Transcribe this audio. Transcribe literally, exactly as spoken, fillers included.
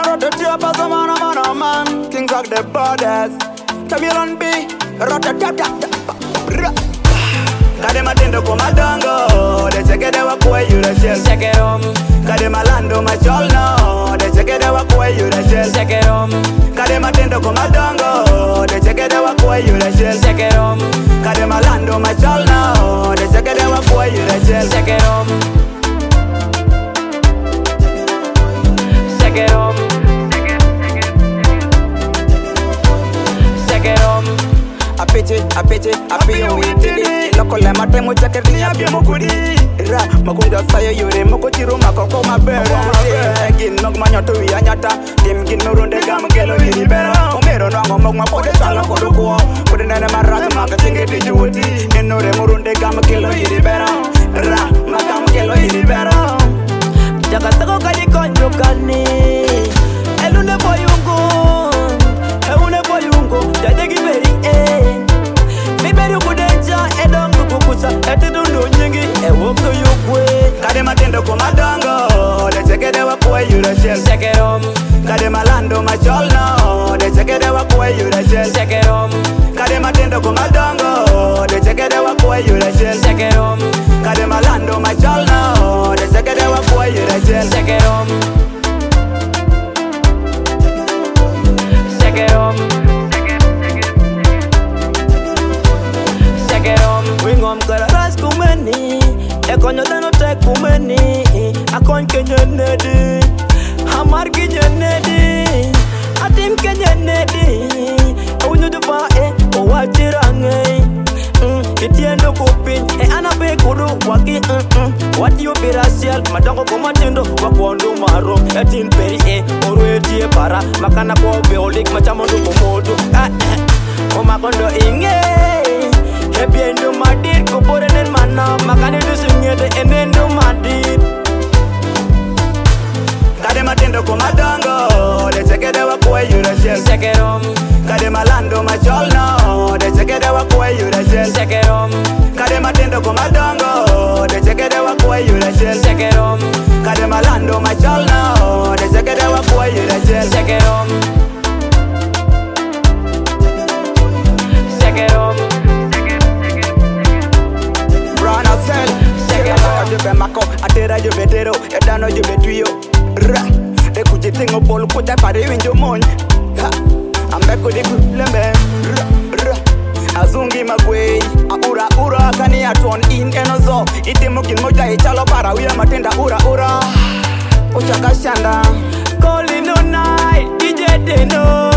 rotate as a man, a man, a man. Kings of the borders. Chameleon B, rotate. Kadema tendo kwa madongo, de chekede wa kuwe yura shell. Sekerom, Kadema lando machol no, de chekede wa kuwe yura shell. sekerom, Kadema tendo kwa madongo, de chekede wa kuwe yura shell. sekerom, Kadema lando machol no, de chekede wa kuwe yura shell. sekerom, sekerom, sekerom. Apeche, apeche, apiyo witiri. Loko le mate mo jacket li abye mo kudi. Ra, makunja sayo yure mo kochiru makoko mabere. Gin nog manyoto wi anyata. Tim gin no runde gam gelo yiri bera. Omero no ango mog ma pode sala kodo kuo. Pode nene marat maka tinge di juti. Enore mo runde gam gelo yiri bera. Ra, magam gelo yiri bera. Jaga tako kali konjo kani. Elune boyungo, elune boyungo. Jadegi beri eh. Mi beri kudenja edom kukukusa. Eti dundu nyingi e wokto yukwe. Kadema tendo kwa madongo, de chekede wa kuwe yura shell. Sekerom, Kadema lando machol no, de chekede wa kuwe yura shell. sekerom, Kadema tendo kwa madongo, de chekede wa kuwe yura shell. sekerom, Kadema lando machol no, de chekede wa kuwe yura shell. sekerom, sekerom, sekerom. Wingom kara ras kumeni, ekonyo dano tek kumeni. Akon kenye nedi, hamar kenye nedi, atim kenye nedi. Unyo dupa e, owachirange. Itiendo kupin, e anabe kudu waki. Wati yo birasial, madongo kumatindo wakuondo maro. Etin peri e, oru etie para. Makana kwa beolik, machamondo kumodu. Omakondo inge. Ebiendo madir, kupore nen mana. Makani dusingete, enendo madir. Kadema tendo kwa madongo, de chekede wa kuwe yura shell. Sekerom, Kadema lando machol no, de chekede wa kuwe yura shell. sekerom, Kadema tendo kwa madongo, de chekede wa kuwe yura shell. sekerom, Kadema lando machol no, de chekede wa kuwe yura shell. sekerom, sekerom, Brown cell, Sekerom. Jube mako, atera jube tero, edano jube tuyo. Ra, de kuji tingo bolu kuja pare winjo mon. Ha, ambeko di kulembe. Ra, ra, azungi magwe. Aura ura kani atuon in enozo. Itimu kin moja ichalo para wia matenda ura ura. Uchaka shanda. Calling all night, D J Deno.